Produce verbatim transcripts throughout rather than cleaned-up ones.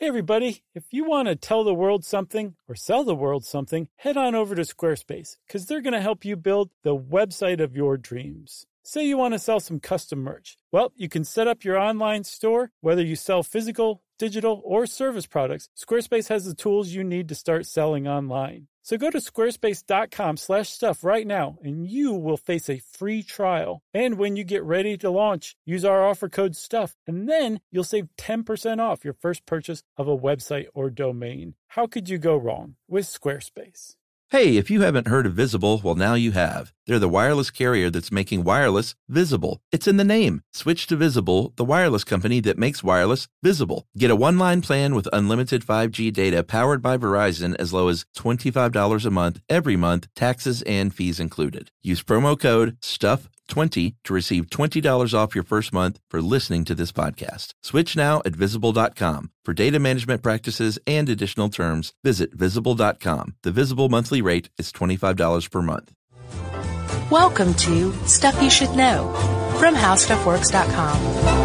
Hey everybody, if you want to tell the world something or sell the world something, head on over to Squarespace because they're going to help you build the website of your dreams. Say you want to sell some custom merch. Well, you can set up your online store, whether you sell physical, digital, or service products. Squarespace has the tools you need to start selling online. So go to squarespace.com slash stuff right now, and you will face a free trial. And when you get ready to launch, use our offer code STUFF, and then you'll save ten percent off your first purchase of a website or domain. How could you go wrong with Squarespace? Hey, if you haven't heard of Visible, well, now you have. They're the wireless carrier that's making wireless visible. It's in the name. Switch to Visible, the wireless company that makes wireless visible. Get a one-line plan with unlimited five G data powered by Verizon as low as twenty-five dollars a month every month, taxes and fees included. Use promo code STUFF twenty to receive twenty dollars off your first month for listening to this podcast. Switch now at visible dot com. For data management practices and additional terms, visit visible dot com. The Visible monthly rate is twenty-five dollars per month. Welcome to Stuff You Should Know from how stuff works dot com.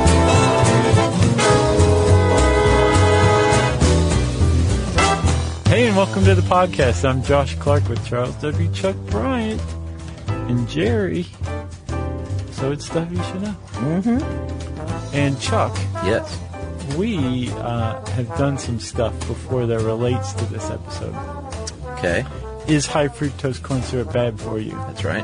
Hey, and welcome to the podcast. I'm Josh Clark with Charles W. Chuck Bryant and Jerry. So it's Stuff You Should Know. Mm-hmm. And Chuck. Yes. We uh, have done some stuff before that relates to this episode. Okay. Is high fructose corn syrup bad for you? That's right.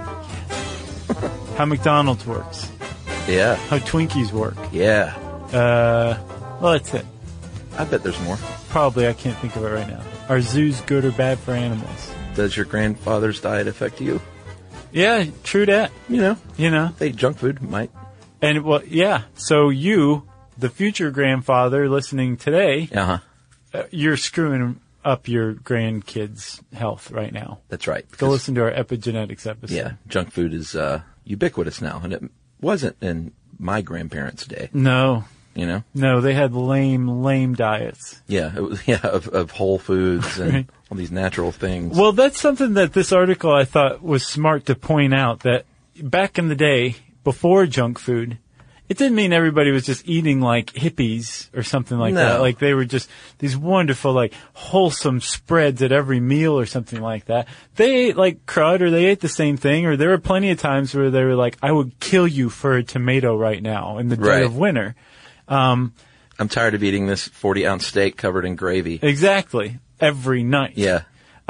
How McDonald's works. Yeah. How Twinkies work. Yeah. Uh, well, that's it. I bet there's more. Probably. I can't think of it right now. Are zoos good or bad for animals? Does your grandfather's diet affect you? Yeah, true that. You know. You know. They eat junk food, might. And, well, yeah. So you, the future grandfather listening today, Uh-huh. uh, you're screwing up your grandkids' health right now. That's right. Go listen to our epigenetics episode. Yeah, junk food is uh, ubiquitous now, and it wasn't in my grandparents' day. No. You know? No, they had lame, lame diets. Yeah, it was, yeah, of, of whole foods and Right. all these natural things. Well, that's something that this article I thought was smart to point out, that back in the day, before junk food, it didn't mean everybody was just eating like hippies or something like No. that. Like they were just these wonderful, like wholesome spreads at every meal or something like that. They ate like crud, or they ate the same thing, or there were plenty of times where they were like, I would kill you for a tomato right now in the dead Right. of winter. Um, I'm tired of eating this forty ounce steak covered in gravy. exactly. Every night. Yeah.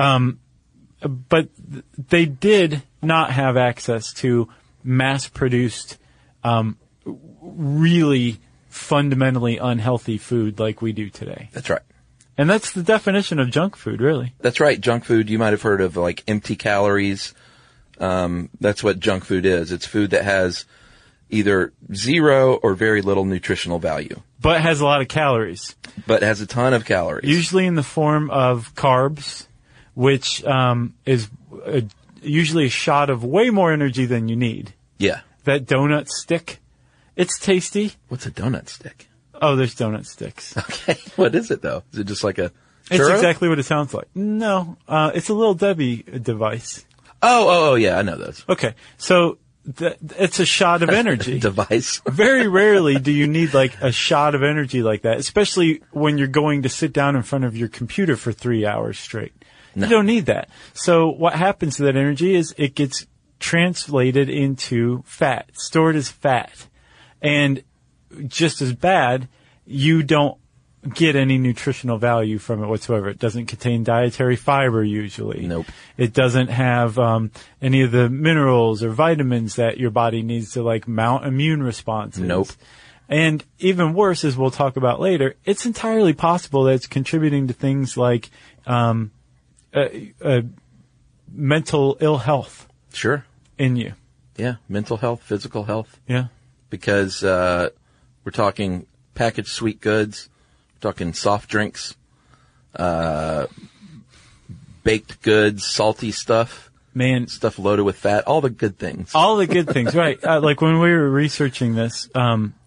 But th- they did not have access to mass-produced, um, really fundamentally unhealthy food like we do today. That's right. And that's the definition of junk food, really. That's right. Junk food, you might have heard of like empty calories. Um, that's what junk food is. It's food that has either zero or very little nutritional value, But it has a lot of calories. but has a ton of calories. Usually in the form of carbs, which um, is a, usually a shot of way more energy than you need. Yeah. That donut stick, it's tasty. What's a donut stick? Oh, there's donut sticks. Okay. What is it though? Is it just like a It's churro? exactly what it sounds like. No, uh, it's a little Debbie device. Oh, oh, oh, yeah, I know those. Okay, so th- it's a shot of energy. Device. Very rarely do you need like a shot of energy like that, especially when you're going to sit down in front of your computer for three hours straight. No. You don't need that. So what happens to that energy is it gets translated into fat, stored as fat. And just as bad, you don't get any nutritional value from it whatsoever. It doesn't contain dietary fiber usually. Nope. It doesn't have um, any of the minerals or vitamins that your body needs to like mount immune responses. Nope. And even worse, as we'll talk about later, it's entirely possible that it's contributing to things like um, uh, uh, mental ill health Sure. in you. Yeah. Mental health, physical health. Yeah. Because uh, we're talking packaged sweet goods, we're talking soft drinks, uh, baked goods, salty stuff, Man, stuff loaded with fat, all the good things. all the good things, right? Uh, like when we were researching this, um,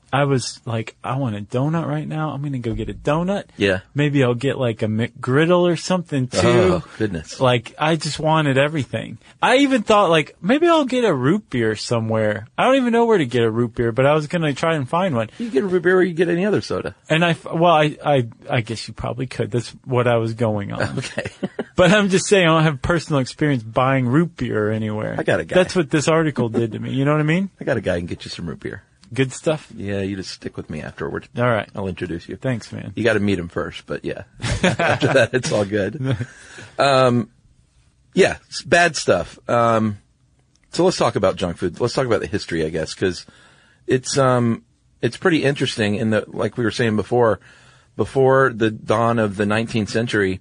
I was like, I want a donut right now. I'm going to go get a donut. Yeah. Maybe I'll get like a McGriddle or something too. Oh, goodness. Like, I just wanted everything. I even thought like, maybe I'll get a root beer somewhere. I don't even know where to get a root beer, but I was going to try and find one. You get a root beer or you get any other soda. And I, well, I, I, I guess you probably could. That's what I was going on. Okay. But I'm just saying I don't have personal experience buying root beer anywhere. I got a guy. That's what this article did to me. You know what I mean? I got a guy who can get you some root beer. Good stuff? Yeah, you just stick with me afterward. All right. I'll introduce you. Thanks, man. You got to meet him first, but yeah. After that, it's all good. Um, yeah, it's bad stuff. Um, so let's talk about junk food. Let's talk about the history, I guess, because it's um, it's pretty interesting in that, like we were saying before, before the dawn of the nineteenth century,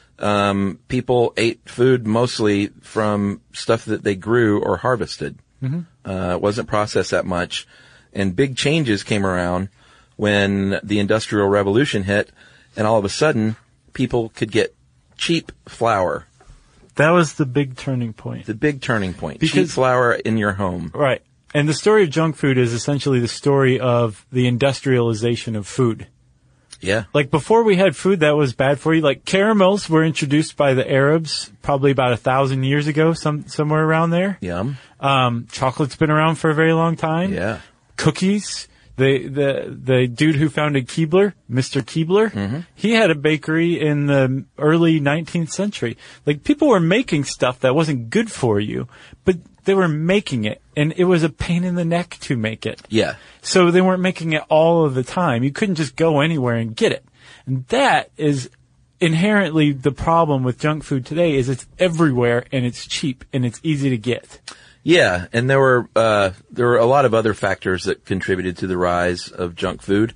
um, people ate food mostly from stuff that they grew or harvested. Mm-hmm. Uh, it wasn't processed that much. And big changes came around when the Industrial Revolution hit, and all of a sudden, people could get cheap flour. That was the big turning point. The big turning point. Because, cheap flour in your home. Right. And the story of junk food is essentially the story of the industrialization of food. Yeah. Like, before we had food that was bad for you, like caramels were introduced by the Arabs probably about a thousand years ago, some somewhere around there. Yum. Um, chocolate's been around for a very long time. Yeah. Cookies. The, the, the dude who founded Keebler, Mister Keebler, mm-hmm. he had a bakery in the early nineteenth century. Like, people were making stuff that wasn't good for you, but they were making it, and it was a pain in the neck to make it. Yeah. So they weren't making it all of the time. You couldn't just go anywhere and get it. And that is inherently the problem with junk food today, is it's everywhere, and it's cheap, and it's easy to get. Yeah, and there were uh there were a lot of other factors that contributed to the rise of junk food.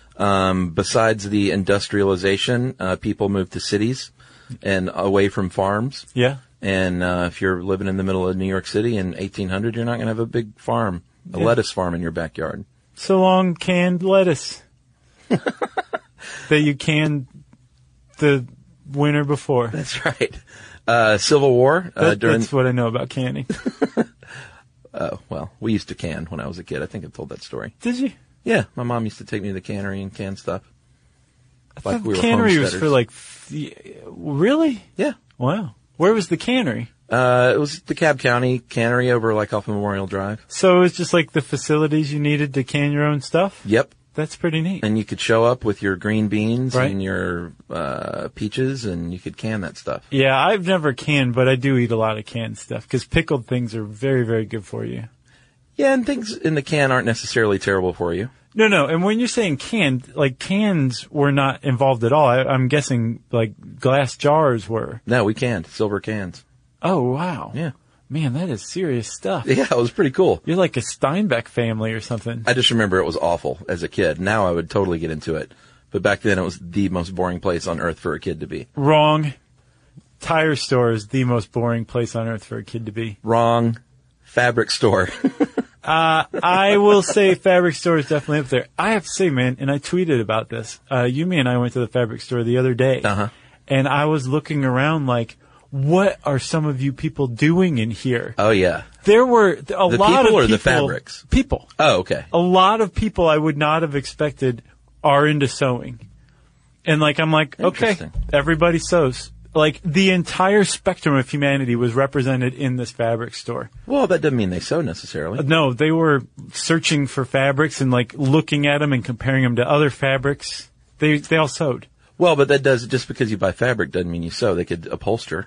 Um besides the industrialization, uh people moved to cities and away from farms. Yeah. And uh if you're living in the middle of New York City in eighteen hundred, you're not going to have a big farm, a yeah. lettuce farm in your backyard. So long canned lettuce that you canned the winter before. That's right. Uh Civil War uh that, during That's what I know about canning. Oh, well, we used to can when I was a kid. I think I've told that story. Did you? Yeah, my mom used to take me to the cannery and can stuff. I like we were cannery was for like, really? Yeah. Wow. Where was the cannery? Uh, it was the Cobb County Cannery over like off Memorial Drive. So it was just like the facilities you needed to can your own stuff? Yep. That's pretty neat. And you could show up with your green beans right. and your uh peaches, and you could can that stuff. Yeah, I've never canned, but I do eat a lot of canned stuff because pickled things are very, very good for you. Yeah, and things in the can aren't necessarily terrible for you. No, no. And when you're saying canned, like cans were not involved at all. I, I'm guessing like glass jars were. No, we canned. Silver cans. Oh, wow. Yeah. Man, that is serious stuff. Yeah, it was pretty cool. You're like a Steinbeck family or something. I just remember it was awful as a kid. Now I would totally get into it. But back then it was the most boring place on earth for a kid to be. Wrong. Tire store is the most boring place on earth for a kid to be. Wrong. Fabric store. uh, I will say fabric store is definitely up there. I have to say, man, and I tweeted about this. Uh, Yumi and I went to the fabric store the other day. Uh-huh. And I was looking around like, what are some of you people doing in here? Oh, yeah. There were a the lot people of people. or the fabrics? People. Oh, okay. A lot of people I would not have expected are into sewing. And like, I'm like, okay, everybody sews. Like, the entire spectrum of humanity was represented in this fabric store. Well, that doesn't mean they sew necessarily. No, they were searching for fabrics and like looking at them and comparing them to other fabrics. They, they all sewed. Well, but that does, just because you buy fabric doesn't mean you sew. They could upholster.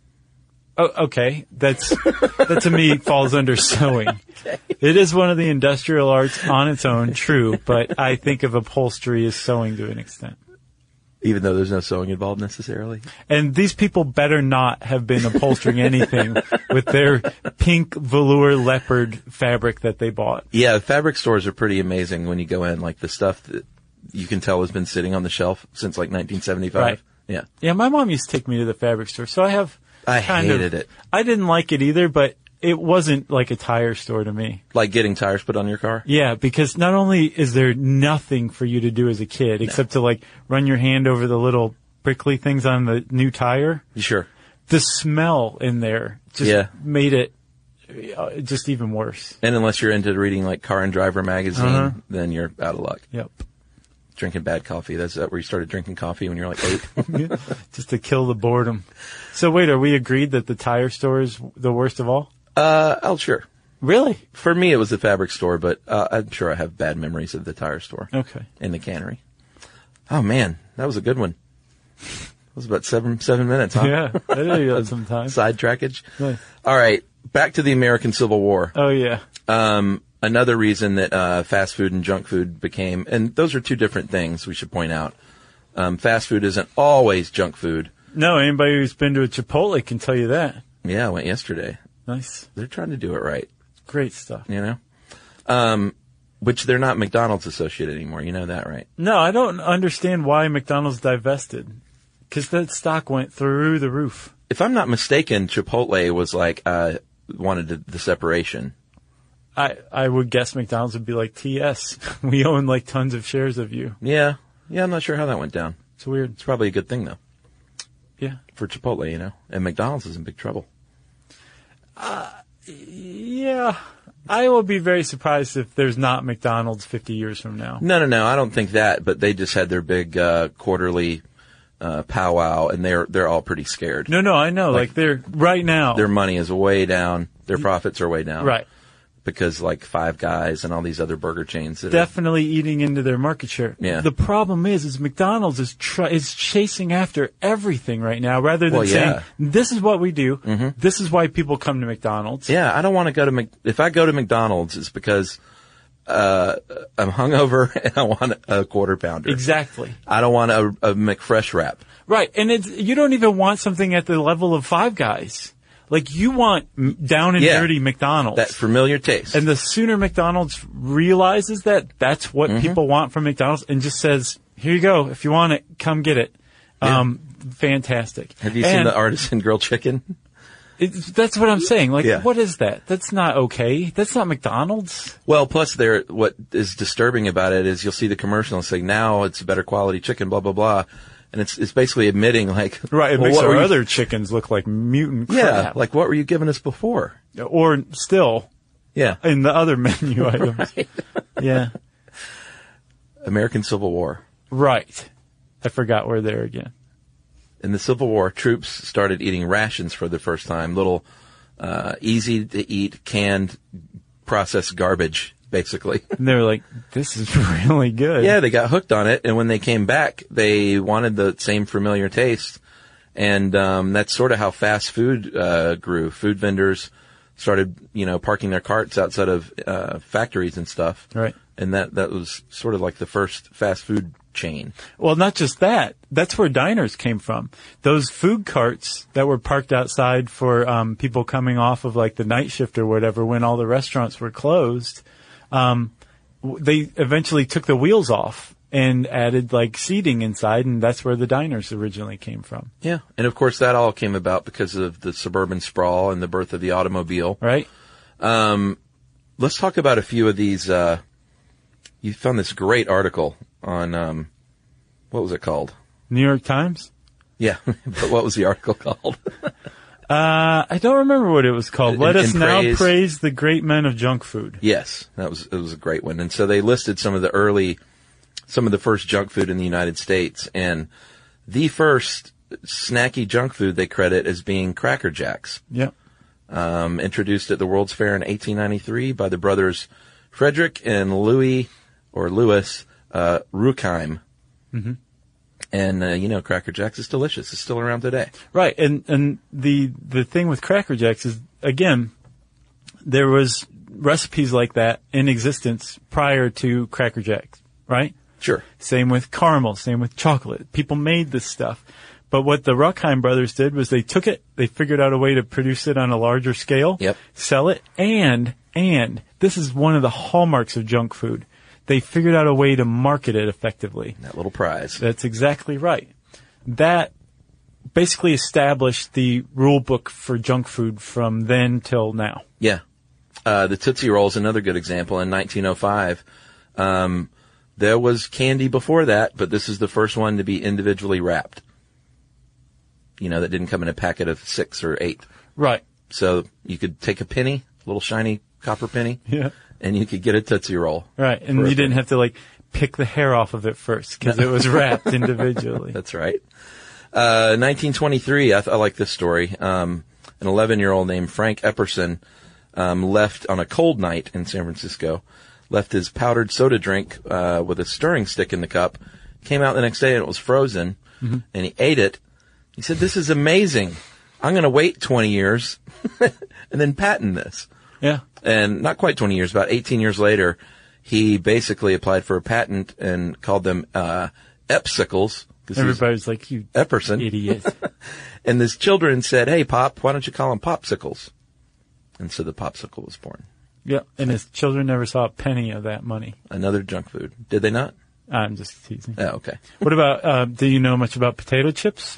Oh, okay. That's, that to me falls under sewing. Okay. It is one of the industrial arts on its own, true, but I think of upholstery as sewing to an extent. Even though there's no sewing involved necessarily. And these people better not have been upholstering anything with their pink velour leopard fabric that they bought. Yeah, fabric stores are pretty amazing when you go in, like the stuff that you can tell has been sitting on the shelf since like nineteen seventy-five. Right. Yeah. Yeah, my mom used to take me to the fabric store, so I have I kind hated of, it. I didn't like it either, but it wasn't like a tire store to me. Like getting tires put on your car? Yeah, because not only is there nothing for you to do as a kid, no. except to like run your hand over the little prickly things on the new tire. Sure. The smell in there just yeah. made it uh, just even worse. And unless you're into reading like Car and Driver magazine, Uh-huh. then you're out of luck. Yep. Drinking bad coffee. That's that where you started drinking coffee when you were like eight. Just to kill the boredom. So wait, are we agreed that the tire store is the worst of all? Uh, oh, sure. Really? For me, it was the fabric store, but uh, I'm sure I have bad memories of the tire store. Okay. And the cannery. Oh man, that was a good one. It was about seven seven minutes, huh? Yeah, I do that sometimes. Side trackage. Nice. All right, back to the American Civil War. Oh yeah. Um, another reason that uh, fast food and junk food became, and those are two different things. We should point out. Um, fast food isn't always junk food. No, anybody who's been to a Chipotle can tell you that. Yeah, I went yesterday. Nice. They're trying to do it right. Great stuff. You know, um, which they're not McDonald's associate anymore. You know that, right? No, I don't understand why McDonald's divested. Because that stock went through the roof. If I'm not mistaken, Chipotle was like, uh, wanted the, the separation. I, I would guess McDonald's would be like, T S, we own like tons of shares of you. Yeah. Yeah, I'm not sure how that went down. It's weird. It's probably a good thing, though. Yeah. For Chipotle, you know. And McDonald's is in big trouble. Uh, yeah. I will be very surprised if there's not McDonald's fifty years from now. No, no, no. I don't think that, but they just had their big, uh, quarterly, uh, powwow, and they're, they're all pretty scared. No, no, I know. Like, like they're, right now. Their money is way down. Their profits are way down. Right. Because like Five Guys and all these other burger chains. That Definitely are, eating into their market share. Yeah. The problem is, is McDonald's is try, is chasing after everything right now rather than well, yeah. saying, this is what we do. Mm-hmm. This is why people come to McDonald's. Yeah. I don't want to go to Mc, if I go to McDonald's, it's because, uh, I'm hungover and I want a quarter pounder. Exactly. I don't want a, a McFresh wrap. Right. And it's, you don't even want something at the level of Five Guys. Like, you want down and yeah, dirty McDonald's. That familiar taste. And the sooner McDonald's realizes that, that's what mm-hmm. people want from McDonald's and just says, here you go. If you want it, come get it. Yeah. Um, fantastic. Have you and seen the artisan grilled chicken? It's, that's what I'm saying. Like, yeah. what is that? That's not okay. That's not McDonald's. Well, plus there, what is disturbing about it is you'll see the commercial and say, now it's better quality chicken, blah, blah, blah. And it's it's basically admitting, like... Right, it well, makes our you, other chickens look like mutant crap. Yeah, like, what were you giving us before? Or still... Yeah. In the other menu items. Right. Yeah. American Civil War. Right. I forgot we're there again. In the Civil War, troops started eating rations for the first time. Little, uh, easy-to-eat, canned, processed garbage, basically. And they were like, this is really good. Yeah, they got hooked on it, and when they came back, they wanted the same familiar taste. And um that's sort of how fast food uh grew. Food vendors started, you know, parking their carts outside of uh factories and stuff. Right. And that that was sort of like the first fast food chain. Well, not just that. That's where diners came from. Those food carts that were parked outside for um people coming off of like the night shift or whatever when all the restaurants were closed. Um, they eventually took the wheels off and added like seating inside, and that's where the diners originally came from. Yeah. And of course that all came about because of the suburban sprawl and the birth of the automobile. Right. Um, let's talk about a few of these, uh, you found this great article on, um, what was it called? New York Times? Yeah. But what was the article called? Uh, I don't remember what it was called. In, Let us in now praise. praise the great men of junk food. Yes, that was, it was a great one. And so they listed some of the early, some of the first junk food in the United States, and the first snacky junk food they credit as being Cracker Jacks. Yep. Um, introduced at the World's Fair in eighteen ninety-three by the brothers Frederick and Louis, or Louis, uh, Ruckheim. Mm-hmm. And, uh, you know, Cracker Jacks is delicious. It's still around today. Right. And, and the, the thing with Cracker Jacks is, again, there was recipes like that in existence prior to Cracker Jacks, right? Sure. Same with caramel, same with chocolate. People made this stuff. But what the Ruckheim brothers did was they took it, they figured out a way to produce it on a larger scale, yep. sell it, and, and, this is one of the hallmarks of junk food. They figured out a way to market it effectively. That little prize. That's exactly right. That basically established the rule book for junk food from then till now. Yeah. Uh, the Tootsie Roll is another good example. In nineteen oh five, um, there was candy before that, but this is the first one to be individually wrapped. You know, that didn't come in a packet of six or eight. Right. So you could take a penny, little shiny copper penny. Yeah. And you could get a Tootsie Roll. Right. And you didn't have to, like, pick the hair off of it first because it was wrapped individually. That's right. Uh, nineteen twenty-three, I, th- I like this story. Um, an eleven-year-old named Frank Epperson um, left on a cold night in San Francisco, left his powdered soda drink uh, with a stirring stick in the cup, came out the next day and it was frozen, mm-hmm. and he ate it. He said, "This is amazing. I'm going to wait twenty years and then patent this." Yeah. And not quite twenty years, about eighteen years later, he basically applied for a patent and called them uh Epsicles. Everybody's like, "You Epperson. idiot." And his children said, "Hey, Pop, why don't you call them Popsicles?" And so the popsicle was born. Yeah, and his children never saw a penny of that money. Another junk food. Did they not? I'm just teasing. Oh, okay. What about, uh, do you know much about potato chips?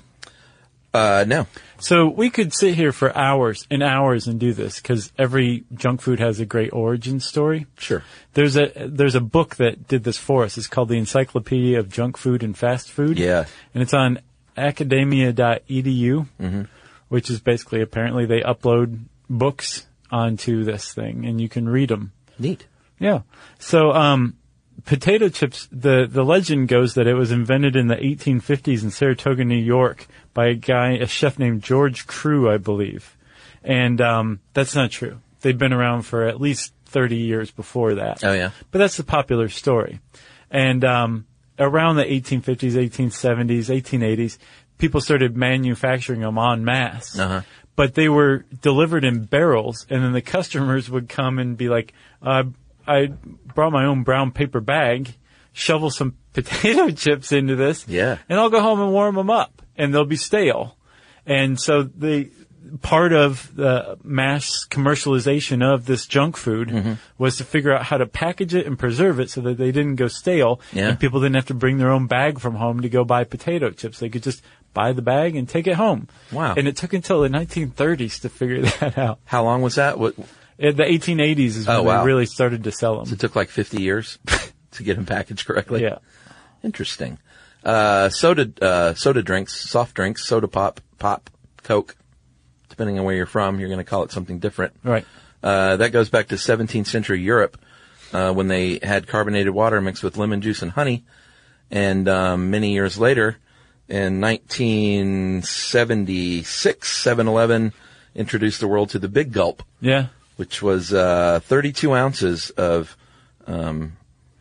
Uh, no. So we could sit here for hours and hours and do this because every junk food has a great origin story. Sure. There's a there's a book that did this for us. It's called The Encyclopedia of Junk Food and Fast Food. Yeah. And it's on academia dot e d u, mm-hmm. which is basically apparently they upload books onto this thing and you can read them. Neat. Yeah. So um potato chips, the, the legend goes that it was invented in the eighteen fifties in Saratoga, New York by a guy, a chef named George Crew, I believe. And, um, that's not true. They've been around for at least thirty years before that. Oh, yeah. But that's the popular story. And, um, around the eighteen fifties, eighteen seventies, eighteen eighties, people started manufacturing them en masse. Uh-huh. But they were delivered in barrels, and then the customers would come and be like, uh, I brought my own brown paper bag, shovel some potato chips into this, yeah, and I'll go home and warm them up, and they'll be stale. And so the part of the mass commercialization of this junk food mm-hmm. was to figure out how to package it and preserve it so that they didn't go stale, yeah. and people didn't have to bring their own bag from home to go buy potato chips. They could just buy the bag and take it home. Wow. And it took until the nineteen thirties to figure that out. How long was that? What? In the eighteen eighties is when oh, wow. they really started to sell them. So it took like fifty years to get them packaged correctly? Yeah. Interesting. Uh, soda, uh, soda drinks, soft drinks, soda pop, pop, Coke. Depending on where you're from, you're going to call it something different. Right. Uh, that goes back to seventeenth century Europe, uh, when they had carbonated water mixed with lemon juice and honey. And, um, many years later, in nineteen seventy-six, seven eleven introduced the world to the Big Gulp. Yeah. Which was, uh, thirty-two ounces of, um,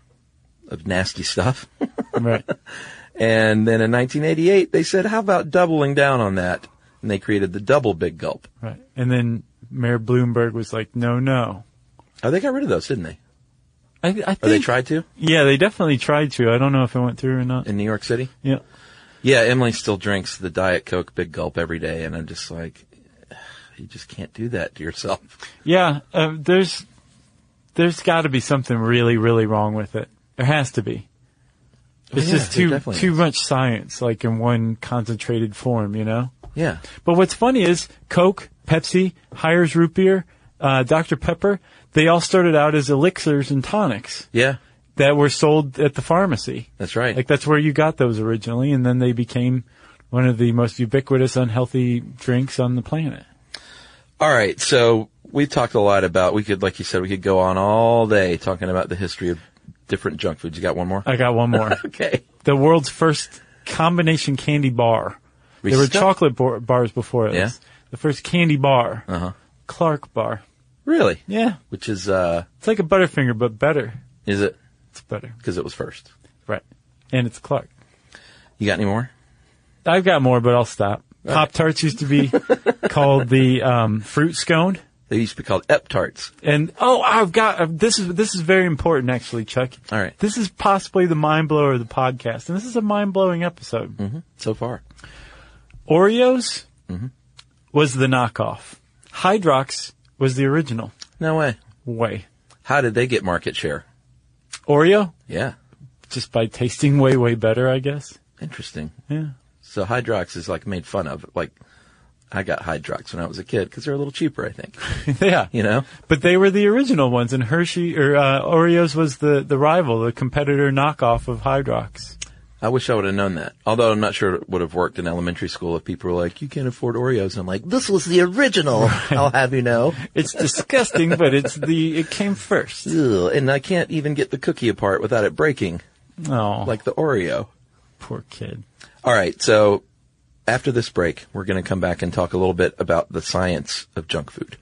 of nasty stuff. Right. And then in nineteen eighty-eight, they said, how about doubling down on that? And they created the double Big Gulp. Right. And then Mayor Bloomberg was like, no, no. Oh, they got rid of those, didn't they? I, I think. Or they tried to? Yeah, they definitely tried to. I don't know if it went through or not. In New York City? Yeah. Yeah, Emily still drinks the Diet Coke Big Gulp every day, and I'm just like, you just can't do that to yourself. Yeah, uh, there's, there's gotta be something really, really wrong with it. There has to be. It's oh, yeah, just too, too is. much science, like in one concentrated form, you know? Yeah. But what's funny is Coke, Pepsi, Hires Root Beer, uh, Doctor Pepper, they all started out as elixirs and tonics. Yeah. That were sold at the pharmacy. That's right. Like that's where you got those originally, and then they became one of the most ubiquitous unhealthy drinks on the planet. All right, so we talked a lot about, we could, like you said, we could go on all day talking about the history of different junk foods. You got one more? I got one more. Okay. The world's first combination candy bar. There were chocolate bar- bars before it. Yeah. The first candy bar. Uh-huh. Clark bar. Really? Yeah. Which is, uh... It's like a Butterfinger, but better. Is it? It's better. Because it was first. Right. And it's Clark. You got any more? I've got more, but I'll stop. All Pop-Tarts right. used to be called the um, fruit scone. They used to be called Ep-Tarts. And, oh, I've got, uh, this is, this is very important actually, Chuck. All right. This is possibly the mind blower of the podcast, and this is a mind blowing episode. Mm-hmm. So far. Oreos mm-hmm. was the knockoff. Hydrox was the original. No way. Way. How did they get market share? Oreo? Yeah. Just by tasting way, way better, I guess. Interesting. Yeah. So Hydrox is like made fun of. Like, I got Hydrox when I was a kid because they're a little cheaper, I think. Yeah. You know? But they were the original ones, and Hershey, or uh, Oreos was the, the rival, the competitor knockoff of Hydrox. I wish I would have known that. Although I'm not sure it would have worked in elementary school if people were like, you can't afford Oreos. And I'm like, this was the original, right. I'll have you know. It's disgusting, but it's the it came first. Ugh, and I can't even get the cookie apart without it breaking. Oh. Like the Oreo. Poor kid. All right, so after this break, we're going to come back and talk a little bit about the science of junk food.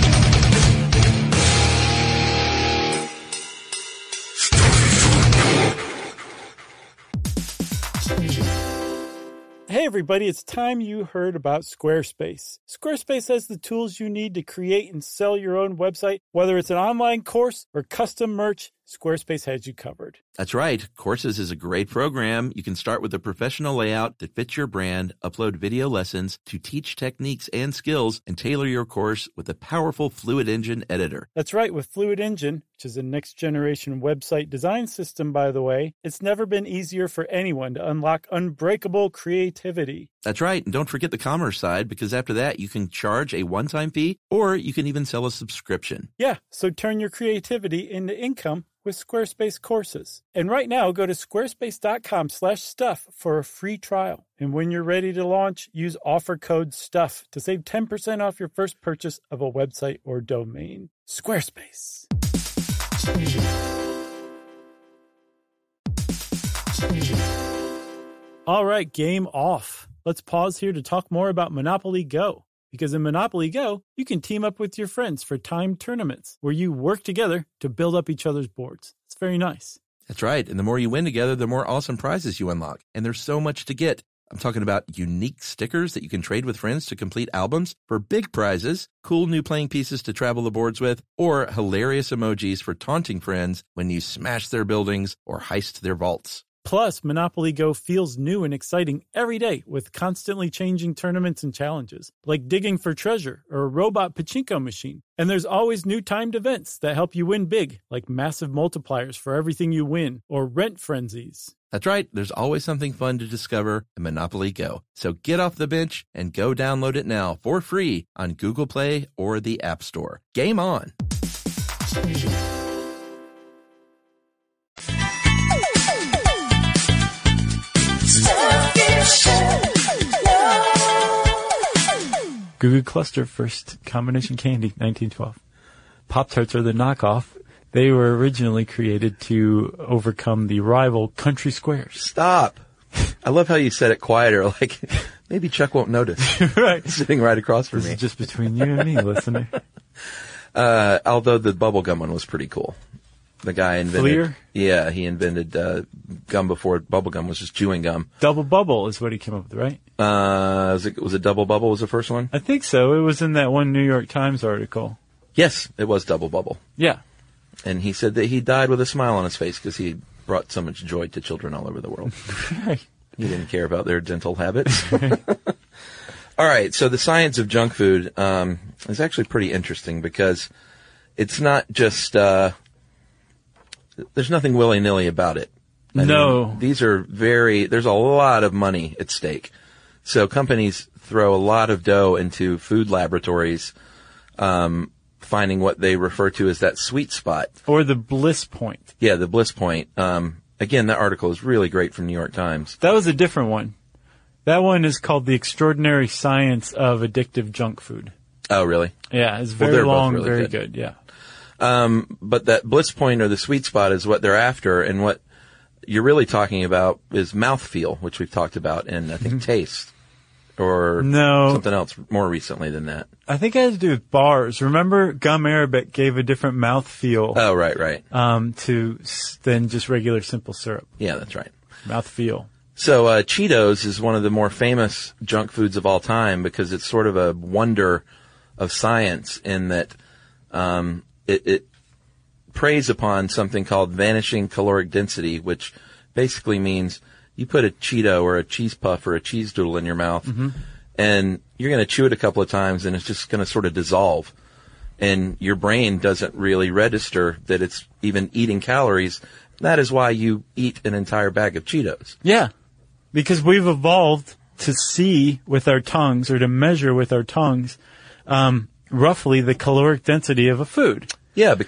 Hey everybody, it's time you heard about Squarespace. Squarespace has the tools you need to create and sell your own website. Whether it's an online course or custom merch, Squarespace has you covered. That's right. Courses is a great program. You can start with a professional layout that fits your brand, upload video lessons to teach techniques and skills, and tailor your course with a powerful Fluid Engine editor. That's right. With Fluid Engine, which is a next-generation website design system, by the way, it's never been easier for anyone to unlock unbreakable creativity. That's right. And don't forget the commerce side, because after that, you can charge a one-time fee, or you can even sell a subscription. Yeah, so turn your creativity into income with Squarespace courses. And right now, go to squarespace.com slash stuff for a free trial. And when you're ready to launch, use offer code STUFF to save ten percent off your first purchase of a website or domain. Squarespace. All right, game off. Let's pause here to talk more about Monopoly Go. Because in Monopoly Go, you can team up with your friends for timed tournaments where you work together to build up each other's boards. It's very nice. That's right. And the more you win together, the more awesome prizes you unlock. And there's so much to get. I'm talking about unique stickers that you can trade with friends to complete albums for big prizes, cool new playing pieces to travel the boards with, or hilarious emojis for taunting friends when you smash their buildings or heist their vaults. Plus, Monopoly Go feels new and exciting every day with constantly changing tournaments and challenges, like digging for treasure or a robot pachinko machine. And there's always new timed events that help you win big, like massive multipliers for everything you win or rent frenzies. That's right. There's always something fun to discover in Monopoly Go. So get off the bench and go download it now for free on Google Play or the App Store. Game on! Goo Goo Cluster, first combination candy, nineteen twelve. Pop-Tarts are the knockoff. They were originally created to overcome the rival Country Squares. Stop. I love how you said it quieter, like maybe Chuck won't notice. Right. Sitting right across from this me. This is just between you and me, listener. Uh, although the bubblegum one was pretty cool. The guy invented... Fleer? Yeah, he invented uh, gum before bubblegum was just chewing gum. Double Bubble is what he came up with, right? Uh, was it, was it Double Bubble was the first one? I think so. It was in that one New York Times article. Yes, it was Double Bubble. Yeah. And he said that he died with a smile on his face because he brought so much joy to children all over the world. Right. He didn't care about their dental habits. All right, so the science of junk food um, is actually pretty interesting because it's not just... Uh, there's nothing willy-nilly about it. I no. mean, these are very... There's a lot of money at stake. So companies throw a lot of dough into food laboratories, um, finding what they refer to as that sweet spot. Or the bliss point. Yeah, the bliss point. Um, again, that article is really great from New York Times. That was a different one. That one is called The Extraordinary Science of Addictive Junk Food. Oh, really? Yeah, it's very well, long, really very good. good, yeah. Um, but that bliss point or the sweet spot is what they're after, and what you're really talking about is mouthfeel, which we've talked about, and I think taste. Or no. something else more recently than that. I think it has to do with bars. Remember, gum arabic gave a different mouthfeel. Oh, right, right. Um, to s- than just regular simple syrup. Yeah, that's right. Mouthfeel. So uh, Cheetos is one of the more famous junk foods of all time because it's sort of a wonder of science in that um, it, it preys upon something called vanishing caloric density, which basically means you put a Cheeto or a cheese puff or a cheese doodle in your mouth, mm-hmm. and you're going to chew it a couple of times, and it's just going to sort of dissolve. And your brain doesn't really register that it's even eating calories. That is why you eat an entire bag of Cheetos. Yeah, because we've evolved to see with our tongues or to measure with our tongues um, roughly the caloric density of a food. Yeah, because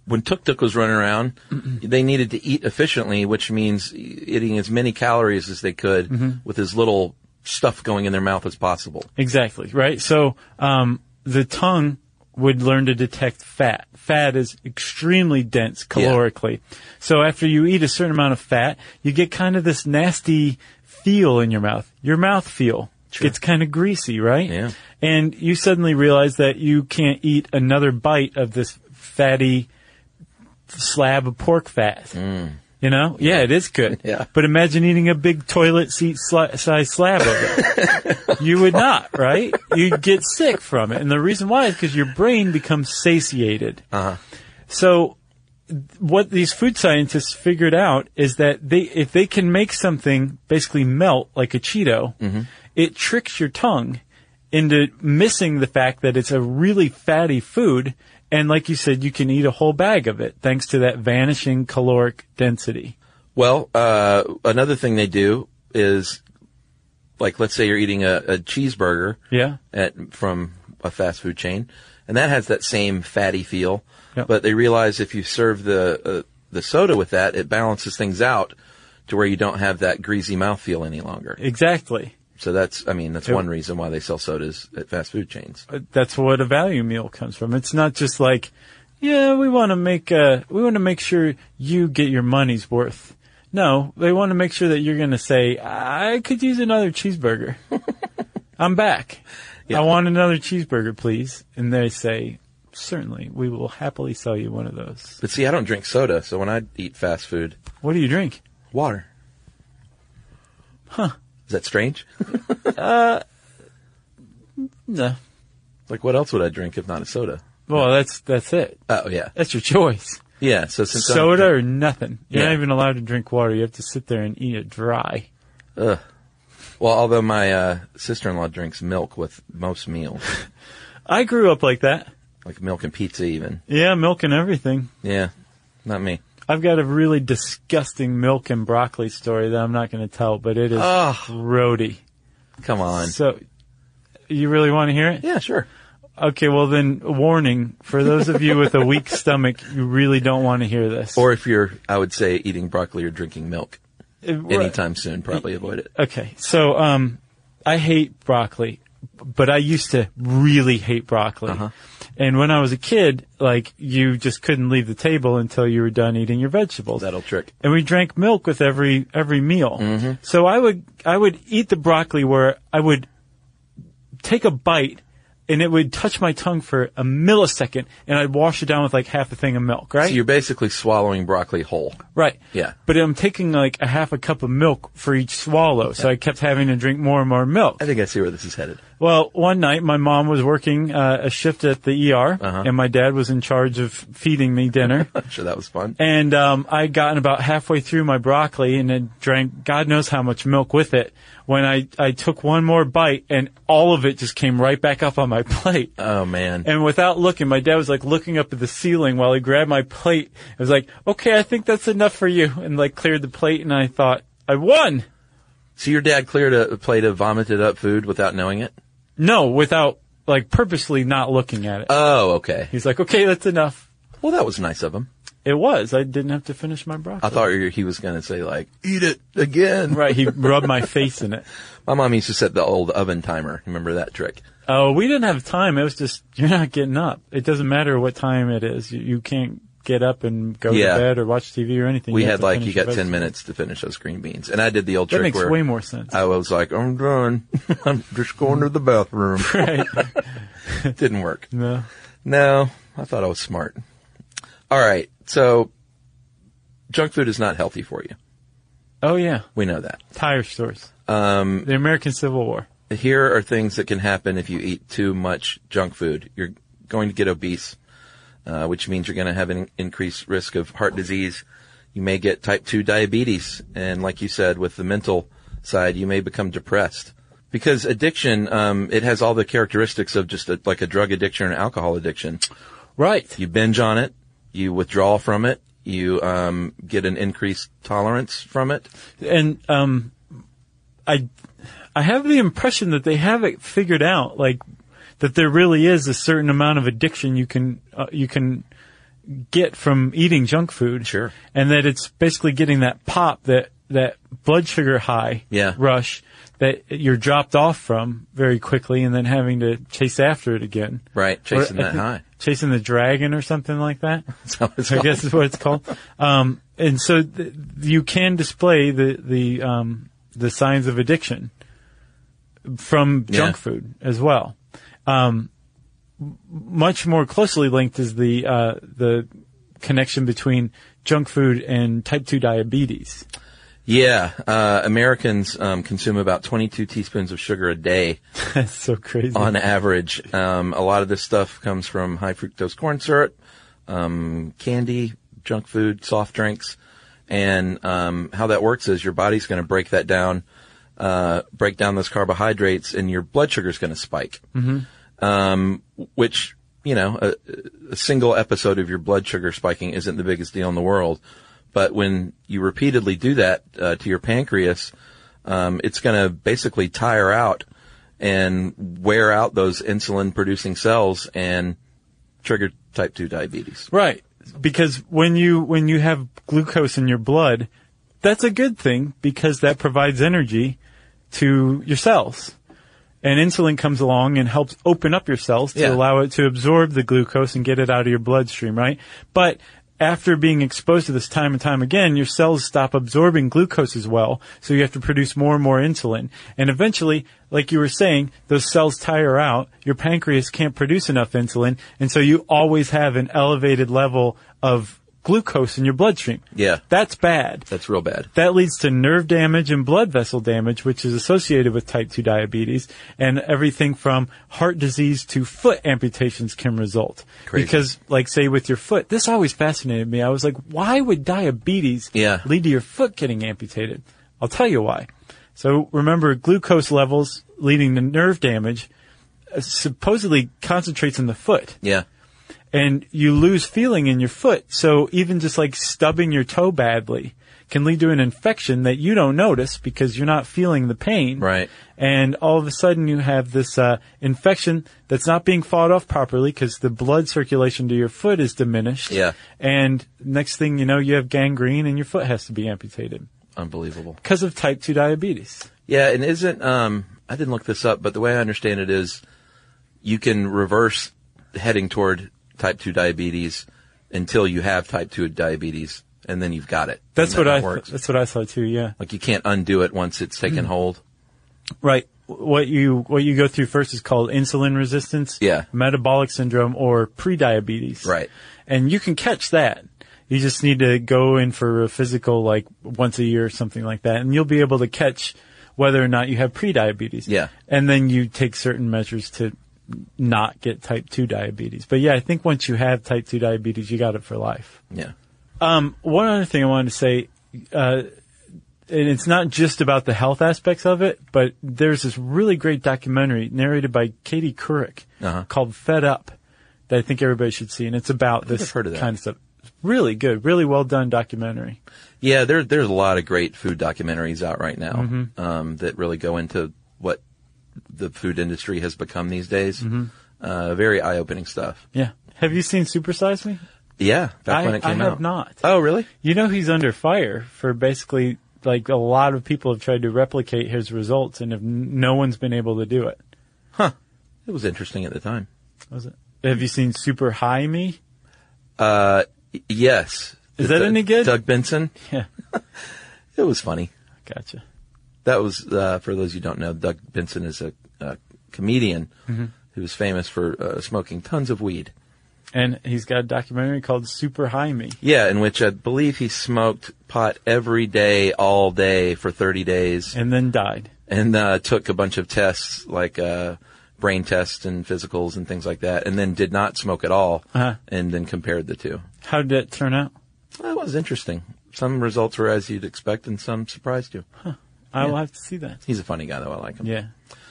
when Tuk Tuk was running around, they needed to eat efficiently, which means eating as many calories as they could mm-hmm. with as little stuff going in their mouth as possible. Exactly, right? So um the tongue would learn to detect fat. Fat is extremely dense calorically. Yeah. So after you eat a certain amount of fat, you get kind of this nasty feel in your mouth. Your mouth feel. Sure. It's kind of greasy, right? Yeah. And you suddenly realize that you can't eat another bite of this fatty slab of pork fat. Mm. You know? Yeah, it is good. Yeah. But imagine eating a big toilet seat sli- size slab of it. You would not, right? You'd get sick from it. And the reason why is because your brain becomes satiated. Uh-huh. So what these food scientists figured out is that they, if they can make something basically melt like a Cheeto, mm-hmm. it tricks your tongue into missing the fact that it's a really fatty food. And like you said, you can eat a whole bag of it thanks to that vanishing caloric density. Well, uh, another thing they do is, like, let's say you're eating a, a cheeseburger yeah. at, from a fast food chain, and that has that same fatty feel. Yep. But they realize if you serve the uh, the soda with that, it balances things out to where you don't have that greasy mouthfeel any longer. Exactly. So that's, I mean, that's Yep. one reason why they sell sodas at fast food chains. That's what a value meal comes from. It's not just like, yeah, we want to make uh we want to make sure you get your money's worth. No, they want to make sure that you're going to say, I could use another cheeseburger. I'm back. Yeah. I want another cheeseburger, please. And they say, certainly, we will happily sell you one of those. But see, I don't drink soda, so when I eat fast food... What do you drink? Water. Huh. Is that strange? uh, no. Like, what else would I drink if not a soda? Well, that's that's it. Oh, yeah. That's your choice. Yeah, so since soda or nothing. You're yeah. not even allowed to drink water. You have to sit there and eat it dry. Ugh. Well, although my uh, sister-in-law drinks milk with most meals. I grew up like that. Like milk and pizza even. Yeah, milk and everything. Yeah, not me. I've got a really disgusting milk and broccoli story that I'm not going to tell, but it is oh, roady. Come on. So, you really want to hear it? Yeah, sure. Okay, well then, warning, for those of you with a weak stomach, you really don't want to hear this. Or if you're, I would say, eating broccoli or drinking milk it, anytime soon, probably avoid it. Okay, so um, I hate broccoli, but I used to really hate broccoli. Uh-huh. And when I was a kid, like, you just couldn't leave the table until you were done eating your vegetables. That'll trick. And we drank milk with every every meal. Mm-hmm. So I would I would eat the broccoli where I would take a bite and it would touch my tongue for a millisecond and I'd wash it down with like half a thing of milk, right? So you're basically swallowing broccoli whole. Right. Yeah. But I'm taking like a half a cup of milk for each swallow, okay. So I kept having to drink more and more milk. I think I see where this is headed. Well, one night my mom was working uh, a shift at the E R, uh-huh. and my dad was in charge of feeding me dinner. I'm sure that was fun. And um, I'd gotten about halfway through my broccoli and had drank God knows how much milk with it when I, I took one more bite, and all of it just came right back up on my plate. Oh, man. And without looking, my dad was like looking up at the ceiling while he grabbed my plate. It was like, okay, I think that's enough for you, and like cleared the plate, and I thought, I won! So your dad cleared a plate of vomited up food without knowing it? No, without, like, purposely not looking at it. Oh, okay. He's like, okay, that's enough. Well, that was nice of him. It was. I didn't have to finish my broccoli. I thought he was going to say, like, eat it again. Right, he rubbed my face in it. My mom used to set the old oven timer. Remember that trick? Oh, we didn't have time. It was just, you're not getting up. It doesn't matter what time it is. You, you can't get up and go yeah. to bed or watch T V or anything. We you had like, you got ten minutes to finish those green beans. And I did the old that trick makes where way more sense. I was like, I'm done. I'm just going to the bathroom. Right. Didn't work. No. No, I thought I was smart. All right. So junk food is not healthy for you. Oh, yeah. We know that. Tire stores. Um, the American Civil War. Here are things that can happen if you eat too much junk food. You're going to get obese. Uh, which means you're going to have an increased risk of heart disease. You may get type two diabetes. And like you said, with the mental side, you may become depressed. Because addiction, um, it has all the characteristics of just a, like a drug addiction or an alcohol addiction. Right. You binge on it. You withdraw from it. You um, get an increased tolerance from it. And um, I, I have the impression that they have it figured out, like, that there really is a certain amount of addiction you can uh, you can get from eating junk food. Sure. And that it's basically getting that pop, that, that blood sugar high yeah. rush that you're dropped off from very quickly and then having to chase after it again. Right. Chasing or, that high. Chasing the dragon or something like that. That's how it's I called. guess is what it's called. Um, and so th- you can display the, the, um, the signs of addiction from junk yeah. food as well. Um, much more closely linked is the, uh, the connection between junk food and type two diabetes. Yeah, uh, Americans, um, consume about twenty-two teaspoons of sugar a day. That's so crazy. On average. Um, a lot of this stuff comes from high fructose corn syrup, um, candy, junk food, soft drinks. And, um, how that works is your body's going to break that down, uh, break down those carbohydrates and your blood sugar's going to spike. Mm-hmm. Um, which, you know, a, a single episode of your blood sugar spiking isn't the biggest deal in the world. But when you repeatedly do that, uh, to your pancreas, um, it's going to basically tire out and wear out those insulin producing cells and trigger type two diabetes. Right. Because when you, when you have glucose in your blood, that's a good thing because that provides energy to your cells. And insulin comes along and helps open up your cells to yeah. allow it to absorb the glucose and get it out of your bloodstream, right? But after being exposed to this time and time again, your cells stop absorbing glucose as well, so you have to produce more and more insulin. And eventually, like you were saying, those cells tire out, your pancreas can't produce enough insulin, and so you always have an elevated level of glucose in your bloodstream. Yeah. That's bad. That's real bad. That leads to nerve damage and blood vessel damage, which is associated with type two diabetes, and everything from heart disease to foot amputations can result. Crazy. Because, like, say with your foot, this always fascinated me. I was like, why would diabetes yeah. lead to your foot getting amputated? I'll tell you why. So remember, glucose levels leading to nerve damage uh, supposedly concentrates in the foot. Yeah. And you lose feeling in your foot. So even just like stubbing your toe badly can lead to an infection that you don't notice because you're not feeling the pain. Right. And all of a sudden you have this uh, infection that's not being fought off properly because the blood circulation to your foot is diminished. Yeah. And next thing you know, you have gangrene and your foot has to be amputated. Unbelievable. Because of type two diabetes. Yeah, and isn't, um, I didn't look this up, but the way I understand it is you can reverse heading toward type two diabetes until you have type two diabetes, and then you've got it. That's that what I. works. That's what I saw too. Yeah. Like you can't undo it once it's taken hold. Right. What you what you go through first is called insulin resistance, yeah. metabolic syndrome, or prediabetes. Right. And you can catch that. You just need to go in for a physical like once a year or something like that, and you'll be able to catch whether or not you have prediabetes. Yeah. And then you take certain measures to not get type two diabetes. But yeah, I think once you have type two diabetes, you got it for life. Yeah. Um, one other thing I wanted to say, uh, and it's not just about the health aspects of it, but there's this really great documentary narrated by Katie Couric uh-huh. called Fed Up that I think everybody should see. And it's about this I've heard of that. kind of stuff. Really good, really well done documentary. Yeah, there, there's a lot of great food documentaries out right now, mm-hmm. um, that really go into what the food industry has become these days. Mm-hmm. Uh, very eye-opening stuff. Yeah. Have you seen Super Size Me? Yeah, back I, when it came I out. have not. Oh, really? You know he's under fire for basically, like, a lot of people have tried to replicate his results, and have, no one's been able to do it. Huh. It was interesting at the time. Was it? Have you seen Super High Me? Uh, y- yes. Is that Doug, any good? Doug Benson? Yeah. It was funny. Gotcha. That was, uh, for those who don't know, Doug Benson is a, a comedian mm-hmm. who is famous for uh, smoking tons of weed. And he's got a documentary called Super High Me. Yeah, in which I believe he smoked pot every day, all day for thirty days. And then died. And uh, took a bunch of tests, like uh, brain tests and physicals and things like that, and then did not smoke at all, uh-huh. and then compared the two. How did it turn out? Well, it was interesting. Some results were as you'd expect, and some surprised you. Huh. I Yeah. will have to see that. He's a funny guy, though. I like him. Yeah.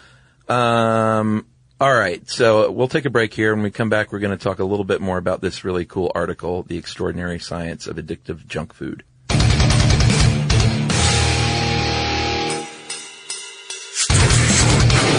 Um. All right, so we'll take a break here. When we come back, we're going to talk a little bit more about this really cool article, The Extraordinary Science of Addictive Junk Food.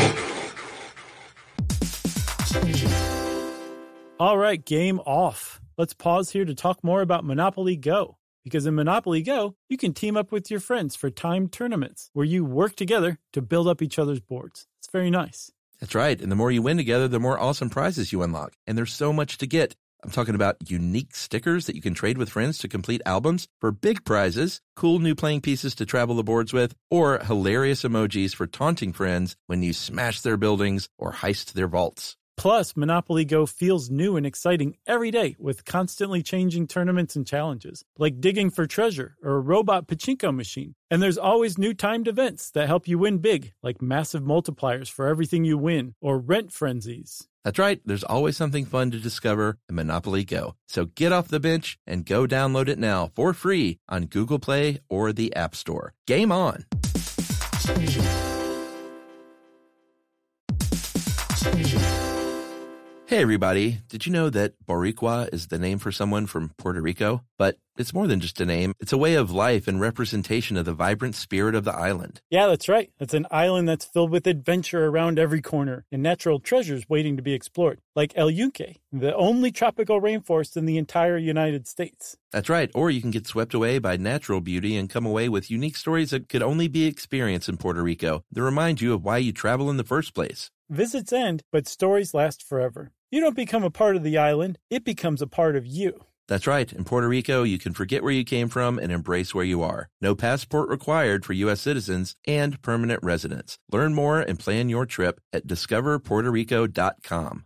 All right, game off. let's pause here to talk more about Monopoly Go. Because in Monopoly Go, you can team up with your friends for timed tournaments where you work together to build up each other's boards. It's very nice. That's right. And the more you win together, the more awesome prizes you unlock. And there's so much to get. I'm talking about unique stickers that you can trade with friends to complete albums for big prizes, cool new playing pieces to travel the boards with, or hilarious emojis for taunting friends when you smash their buildings or heist their vaults. Plus, Monopoly Go feels new and exciting every day with constantly changing tournaments and challenges, like digging for treasure or a robot pachinko machine. And there's always new timed events that help you win big, like massive multipliers for everything you win or rent frenzies. That's right. There's always something fun to discover in Monopoly Go. So get off the bench and go download it now for free on Google Play or the App Store. Game on! Hey everybody, did you know that Boricua is the name for someone from Puerto Rico? But it's more than just a name. It's a way of life and representation of the vibrant spirit of the island. Yeah, that's right. It's an island that's filled with adventure around every corner and natural treasures waiting to be explored, like El Yunque, the only tropical rainforest in the entire United States. That's right. Or you can get swept away by natural beauty and come away with unique stories that could only be experienced in Puerto Rico that remind you of why you travel in the first place. Visits end, but stories last forever. You don't become a part of the island, it becomes a part of you. That's right. In Puerto Rico, you can forget where you came from and embrace where you are. No passport required for U S citizens and permanent residents. Learn more and plan your trip at discover puerto rico dot com.